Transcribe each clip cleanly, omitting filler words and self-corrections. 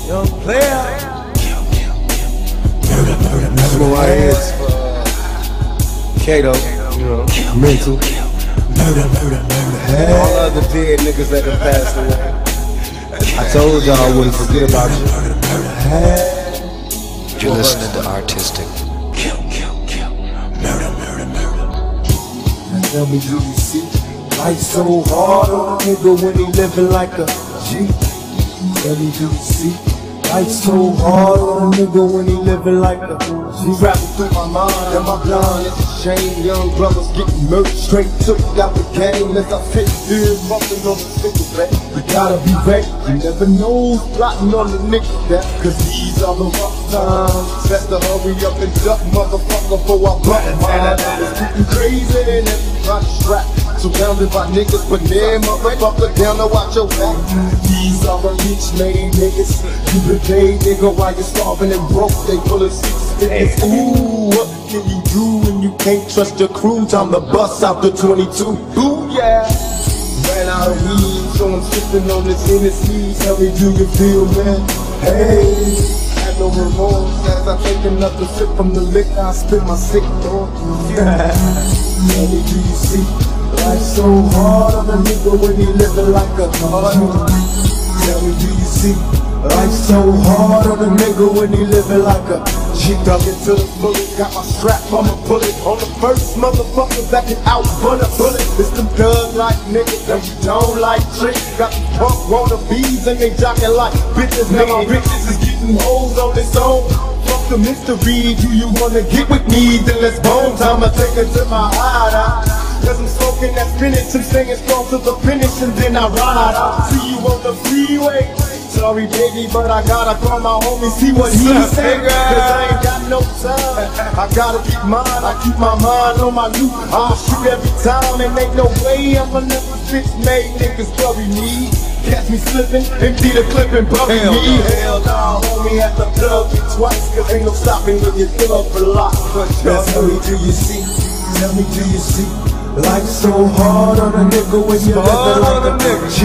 Young player. That's what I is for Kato, you know, mental. All other dead niggas that have passed away. I told y'all I wouldn't forget about you. You're listening to Artistic. Tell me, do you see life so hard on a nigga when he living like a G? Tell me, do you see life so hard on a nigga when he living like a G? Rapping through my mind and my blind, it's a shame. Young brothers getting murdered straight took out the game. As I sit here bumping on the cigarette, you gotta be ready. You never know who's plotting on the nigga that, cause these are the rough times. Best to hurry up and duck, motherfucker, before I bump mine. It's getting crazy and everybody's strapped, surrounded by niggas, but then motherfucker down to watch your back. These are the rich made niggas. You been paid, nigga, while you're starving and broke. They pull a 650. Ooh, what can you do when you can't trust your crew? Time to bust out the 22. Ooh, yeah. Ran out of weed, so I'm sipping on this Hennessy. Tell me, do you feel, man? Hey, had no remorse as I take another sip from the liquor. I spit my sick on. Tell me, do you see life so hard on a nigga when he living like a G? Tell me, do you see life so hard on a nigga when he living like a G? Dug into the bullet, got my strap, I'ma pull it on the first motherfucker that can outrun a bullet. It's them thug like niggas that we don't like tricks. Got the punk wannabes and they jockin' like bitches. Now my bitches is getting hoes on this own. Fuck the mystery, do you wanna get with me? Then let's bone time, I take her to my hideout. Cause I'm smoking that spinach, I'm staying strong to the finish, and then I ride out. See you on the freeway. Sorry baby, but I gotta call my homie, see what he say. Cause I ain't got no time, I gotta keep mine, I keep my mind on my loop. I'ma shoot every time, and ain't no way I'ma let the bitch made niggas bury me. Catch me slipping, empty the clip and bury me. Hell no, homie, had to plug me twice, cause ain't no stopping when you thug for life. Tell me, do you see? Tell me, do you see? Life so hard on a nigga when you living like a G.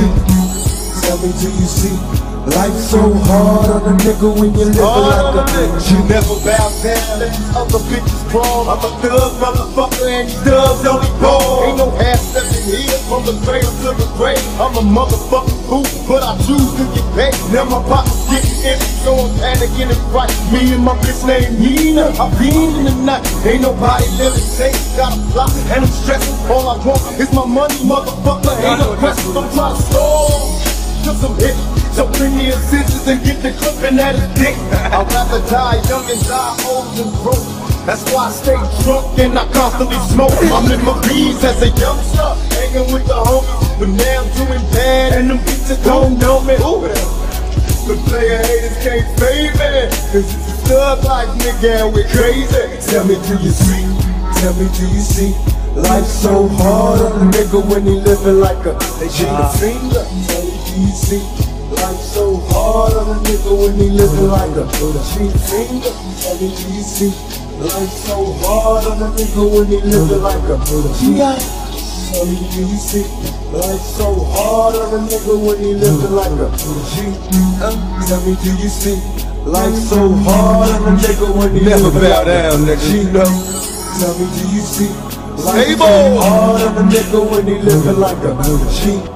Tell me, do you see? Life so hard on a nigga when you living like a G. You never bow down, let these other bitches crawl. I'm a thug motherfucker and these thugs only ball. Ain't no half stepping here from the cradle to the grave. I'm a motherfucking fool, but I choose to get paid. Now my pocket's getting empty, so I'm panicking and fright. Me and my bitch named Nina, I'm being in the night. Ain't nobody living safe, got a plot and I'm stressing. All I want is my money, motherfucker. Ain't no question, I'm trying to stall. Cause I'm hit, so bring me a scissors and get the clipping at his dick. I'd rather die young and die old than broke. That's why I stay drunk and I constantly smoke. I'm in my bees as a youngster, hanging with the homies, but now I'm doing bad and them bitches don't know me. Ooh. The player haters can't fade me, cause it's a thug life, nigga, and we're crazy. Tell me, do you see? Tell me, do you see? Life so hard on a nigga when he living like a G. Finger. Tell me, do you see? Life so hard on a nigga when he living like a G. Finger. Tell me, do you see? Life so hard on a nigga when he living like a G. Tell me, do you see? Life so hard on a nigga when he living like a G. Tell me, do you see? Life so hard on a nigga when he Never living bow like down, a nigga. G. Tell me, do you see? Life so hard on a nigga when he living like a G.